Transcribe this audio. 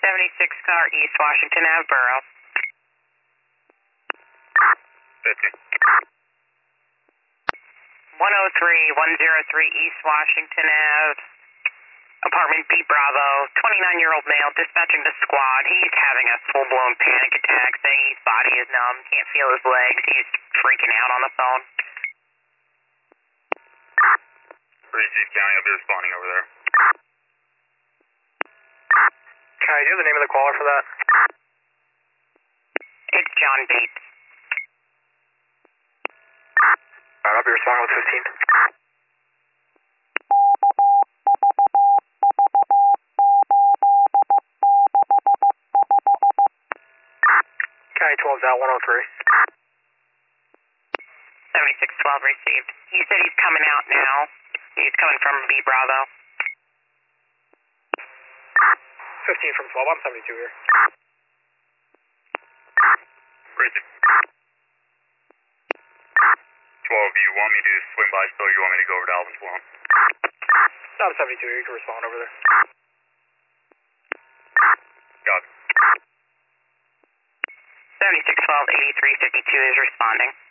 76 car East Washington Ave, Borough. 50. 103 East Washington Ave, apartment B Bravo, 29-year-old male dispatching the squad. He's having a full-blown panic attack, saying his body is numb, can't feel his legs. He's freaking out on the phone. Receive County, I'll be responding over there. County, do you have the name of the caller for that? It's John Bates. Alright, I'll be responding with 15. County 12's out, 103. 7612 received. He said he's coming out now. He's coming from B Bravo. 15 from 12, I'm 72 here. Receive. 12, you want me to swing by still, or you want me to go over to Alvin's Lawn? No, I'm 72 here, you can respond over there. Got it. 7612 8352 is responding.